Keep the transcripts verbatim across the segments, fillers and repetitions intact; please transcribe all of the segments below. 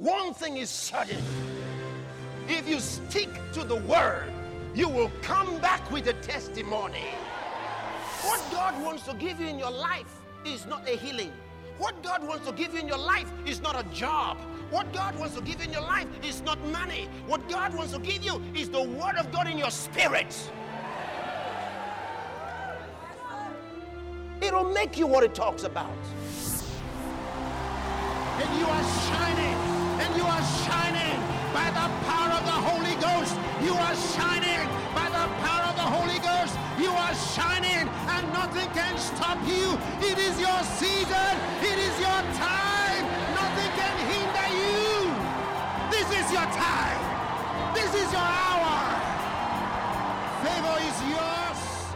One thing is certain. If you stick to the word, you will come back with a testimony. What God wants to give you in your life is not a healing. What God wants to give you in your life is not a job. What God wants to give you in your life is not money. What God wants to give you is the word of God in your spirit. It'll make you what it talks about. And you are shining, and you are shining by the power of the Holy Ghost. You are shining by the power of the Holy Ghost. You are shining, and nothing can stop you. It is your season. It is your time. Nothing can hinder you. This is your time. This is your hour. Favor is yours.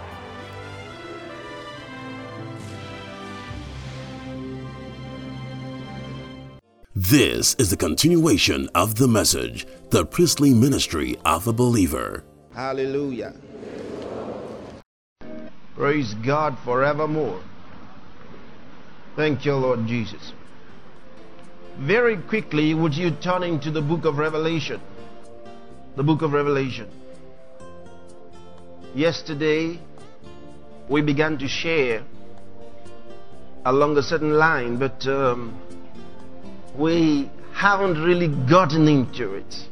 This is the continuation of the message, the priestly ministry of a believer. Hallelujah. Praise God forevermore. Thank you, Lord Jesus. Very quickly, would you turn into the book of Revelation? The book of Revelation. Yesterday, we began to share along a certain line, but um, we haven't really gotten into it.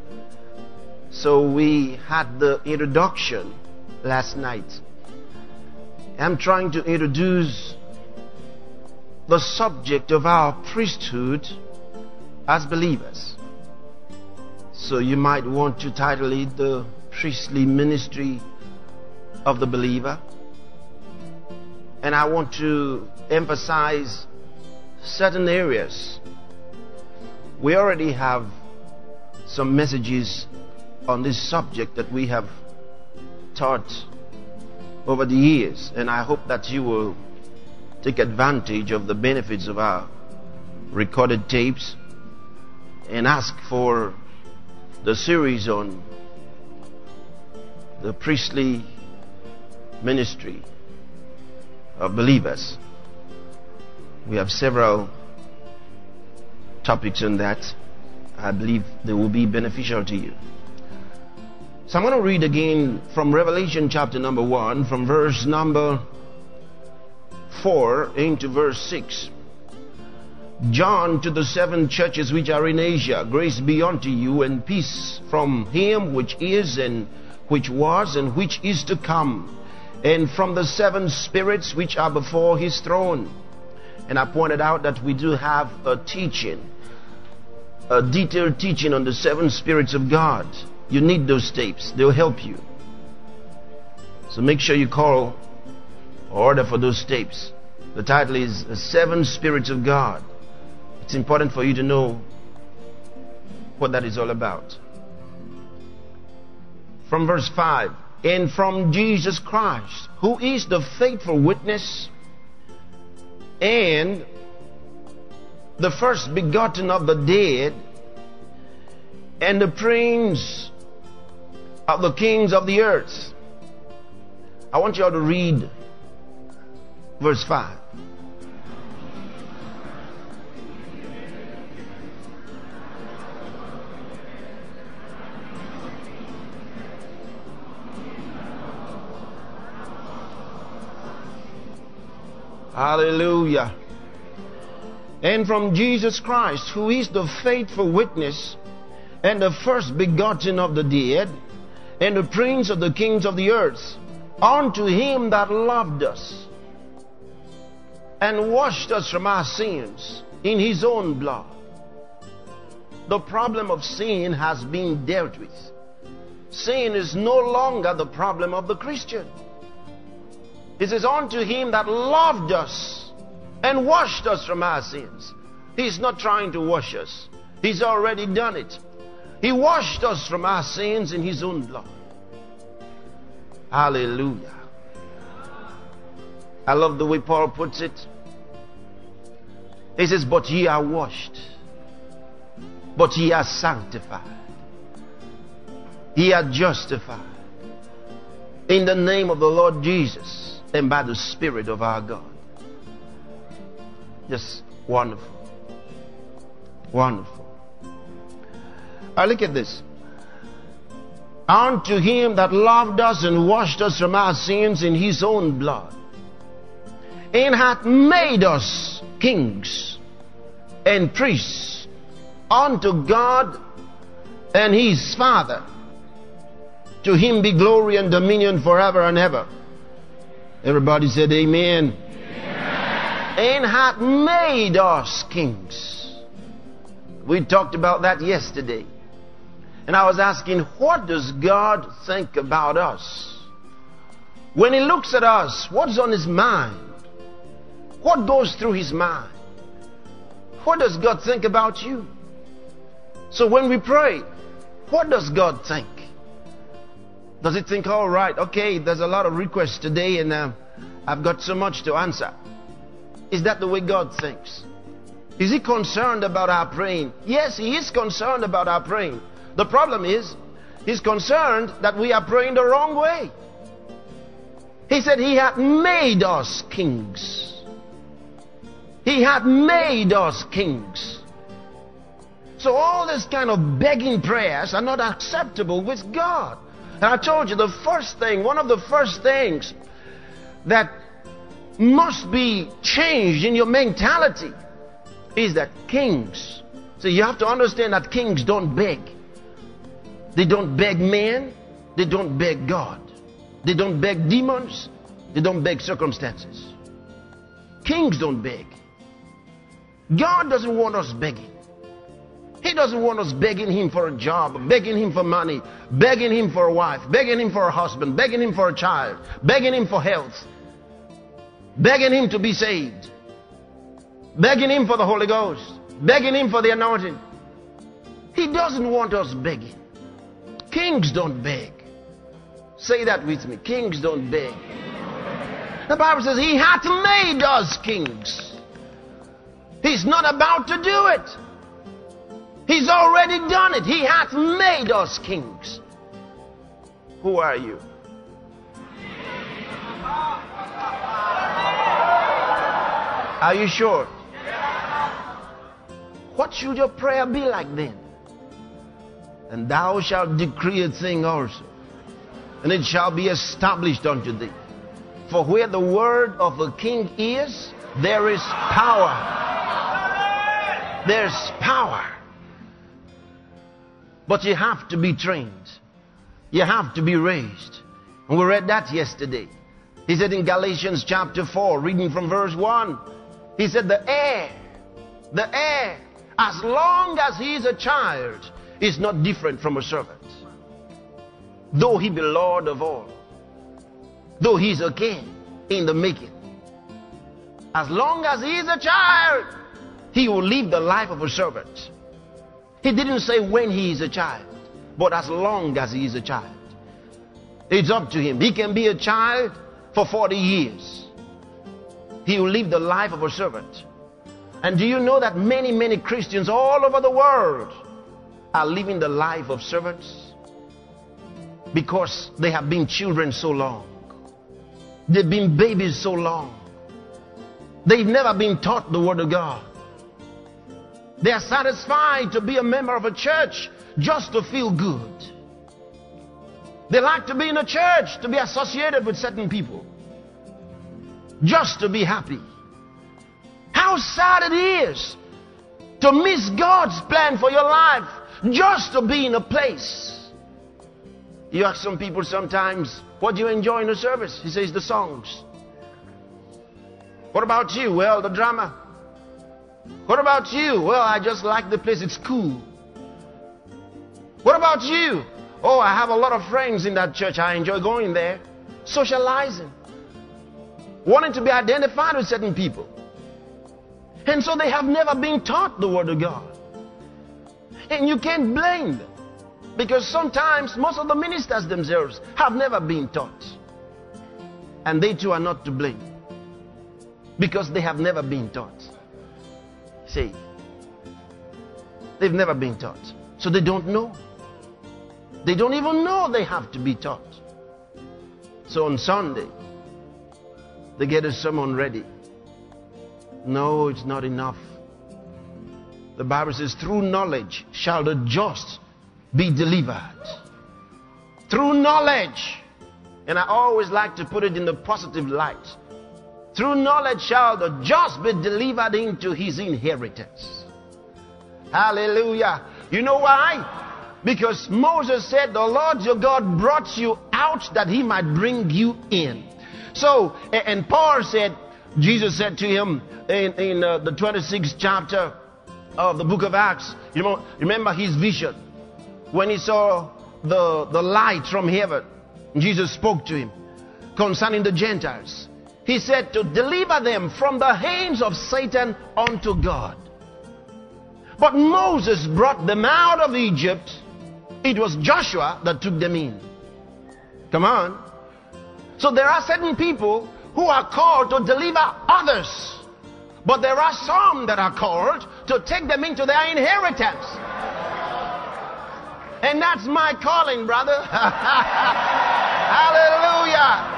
So we had the introduction last night. I'm trying to introduce the subject of our priesthood as believers. So you might want to title it the priestly ministry of the believer. And I want to emphasize certain areas. We already have some messages on this subject that we have taught over the years, and I hope that you will take advantage of the benefits of our recorded tapes and ask for the series on the priestly ministry of believers. We have several topics on that. I believe they will be beneficial to you. So I'm going to read again from Revelation chapter number one, from verse number four into verse six. John, to the seven churches which are in Asia, grace be unto you and peace from him which is and which was and which is to come, and from the seven spirits which are before his throne. And I pointed out that we do have a teaching, a detailed teaching on the seven spirits of God. You need those tapes. They'll help you. So make sure you call or order for those tapes. The title is The Seven Spirits of God. It's important for you to know what that is all about. From verse five. And from Jesus Christ, who is the faithful witness and the first begotten of the dead, and the prince of the kings of the earth. I want you all to read verse five. Hallelujah. And from Jesus Christ, who is the faithful witness and the first begotten of the dead, and the prince of the kings of the earth, unto him that loved us and washed us from our sins in his own blood. The problem of sin has been dealt with. Sin is no longer the problem of the Christian. It says, unto him that loved us and washed us from our sins. He's not trying to wash us. He's already done it. He washed us from our sins in his own blood. Hallelujah. I love the way Paul puts it. He says, but ye are washed, but ye are sanctified, ye are justified in the name of the Lord Jesus and by the Spirit of our God. Just wonderful. Wonderful. I look at this. Unto him that loved us and washed us from our sins in his own blood, and hath made us kings and priests unto God and his Father. To him be glory and dominion forever and ever. Everybody said amen. Amen. And hath made us kings. We talked about that yesterday. And I was asking, what does God think about us? When he looks at us, what's on his mind? What goes through his mind? What does God think about you? So when we pray, what does God think? Does he think, all right, okay, there's a lot of requests today and uh, I've got so much to answer? Is that the way God thinks? Is he concerned about our praying? Yes, he is concerned about our praying. The problem is, he's concerned that we are praying the wrong way. He said he hath made us kings. He hath made us kings. So all this kind of begging prayers are not acceptable with God. And I told you the first thing, one of the first things that must be changed in your mentality is that kings, so you have to understand that kings don't beg. They don't beg men. They don't beg God. They don't beg demons. They don't beg circumstances. Kings don't beg. God doesn't want us begging. He doesn't want us begging him for a job, begging him for money, begging him for a wife, begging him for a husband, begging him for a child, begging him for health, begging him to be saved, begging him for the Holy Ghost, begging him for the anointing. He doesn't want us begging. Kings don't beg. Say that with me. Kings don't beg. The Bible says he hath made us kings. He's not about to do it. He's already done it. He hath made us kings. Who are you? Are you sure? What should your prayer be like then? And thou shalt decree a thing also, and it shall be established unto thee. For where the word of a king is, there is power. There's power. But you have to be trained. You have to be raised. And we read that yesterday. He said in Galatians chapter four, reading from verse one, he said the heir, the heir, as long as he is a child, is not different from a servant. Though he be Lord of all. Though he's a king in the making. As long as he is a child, he will live the life of a servant. He didn't say when he is a child, but as long as he is a child. It's up to him. He can be a child for forty years. He will live the life of a servant. And do you know that many, many Christians all over the world are living the life of servants? Because they have been children so long. They've been babies so long. They've never been taught the Word of God. They are satisfied to be a member of a church just to feel good. They like to be in a church, to be associated with certain people, just to be happy. How sad it is to miss God's plan for your life just to be in a place. You ask some people sometimes, what do you enjoy in the service? He says the songs. What about you? Well, the drama. What about you? Well, I just like the place. It's cool. What about you? Oh, I have a lot of friends in that church. I enjoy going there. Socializing. Wanting to be identified with certain people. And so they have never been taught the Word of God. And you can't blame them. Because sometimes most of the ministers themselves have never been taught. And they too are not to blame. Because they have never been taught. See, they've never been taught. So they don't know. They don't even know they have to be taught. So on Sunday, they get a sermon ready. No, it's not enough. The Bible says, through knowledge shall the just be delivered. Through knowledge. And I always like to put it in the positive light. Through knowledge shall the just be delivered into his inheritance. Hallelujah. You know why? Because Moses said, the Lord your God brought you out that he might bring you in. So, and Paul said, Jesus said to him in, in uh, the twenty-sixth chapter of the book of Acts, you know, remember his vision when he saw the, the light from heaven. Jesus spoke to him concerning the Gentiles. He said to deliver them from the hands of Satan unto God. But Moses brought them out of Egypt. It was Joshua that took them in. Come on. So there are certain people who are called to deliver others. But there are some that are called to take them into their inheritance. And that's my calling, brother. Hallelujah.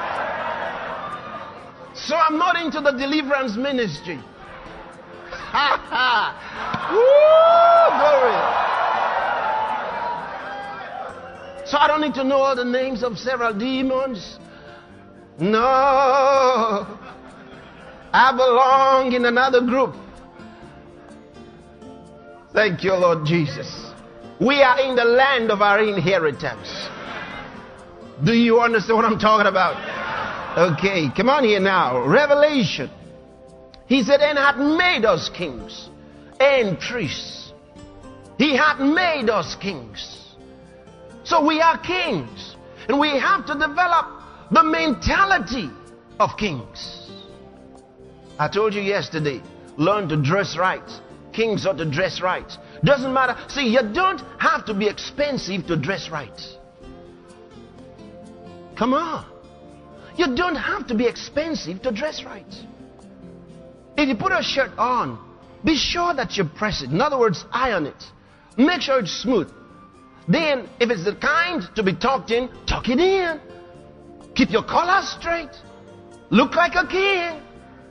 So I'm not into the deliverance ministry. Woo, glory. So I don't need to know all the names of several demons. No. I belong in another group. Thank you, Lord Jesus. We are in the land of our inheritance. Do you understand what I'm talking about? Okay, come on here now. Revelation. He said, and hath made us kings and priests. He hath made us kings. So we are kings. And we have to develop the mentality of kings. I told you yesterday, learn to dress right. Kings ought to dress right. Doesn't matter. See, you don't have to be expensive to dress right. Come on. You don't have to be expensive to dress right. If you put a shirt on, be sure that you press it. In other words, iron it. Make sure it's smooth. Then, if it's the kind to be tucked in, tuck it in. Keep your collar straight. Look like a king.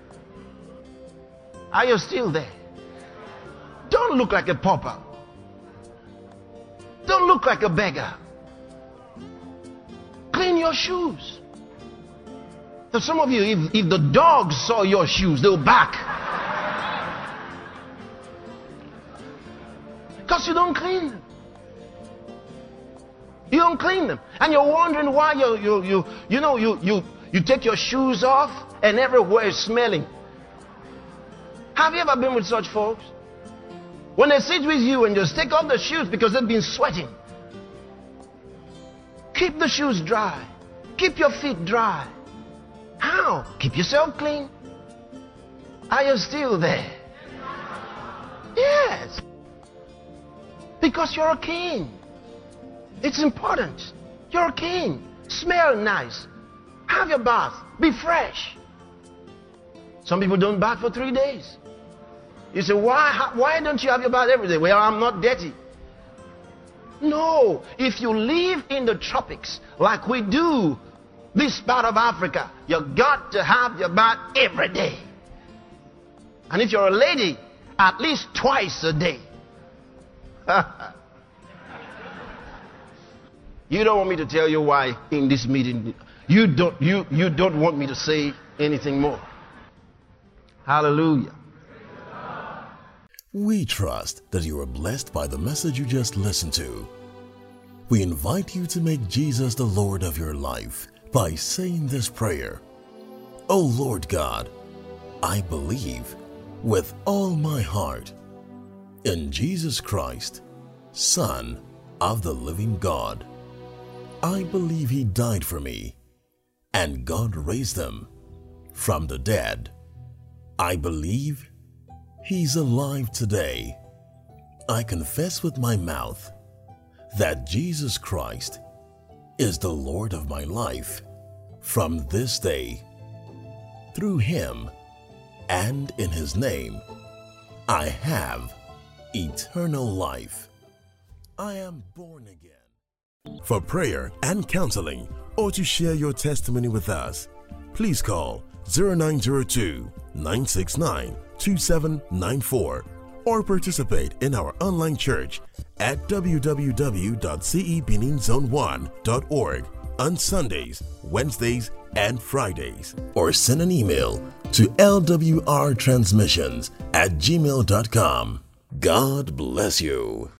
Are you still there? Don't look like a pauper. Don't look like a beggar. Clean your shoes. So some of you, if, if the dogs saw your shoes, they'll bark. Because you don't clean them. You don't clean them. And you're wondering why you, you, you, you know, you, you, you take your shoes off and everywhere is smelling. Have you ever been with such folks? When they sit with you and just take off the shoes because they've been sweating. Keep the shoes dry. Keep your feet dry. How? Keep yourself clean. Are you still there? Yes. Because you're a king. It's important. You're a king. Smell nice. Have your bath. Be fresh. Some people don't bath for three days. You say, why, why don't you have your bath every day? Well, I'm not dirty. No. If you live in the tropics like we do this part of Africa, you got to have your bath every day. And if you're a lady, at least twice a day. You don't want me to tell you why in this meeting. You don't, you, you don't want me to say anything more. Hallelujah. We trust that you are blessed by the message you just listened to. We invite you to make Jesus the Lord of your life by saying this prayer. O Lord God, I believe with all my heart in Jesus Christ, Son of the living God. I believe He died for me and God raised Him from the dead. I believe He's alive today. I confess with my mouth that Jesus Christ is the Lord of my life from this day. Through Him and in His name, I have eternal life. I am born again. For prayer and counseling or to share your testimony with us, please call zero nine zero two, nine six nine, two seven nine four or participate in our online church at w w w dot c e benin zone one dot org on Sundays, Wednesdays, and Fridays. Or send an email to l w r transmissions at gmail dot com. God bless you.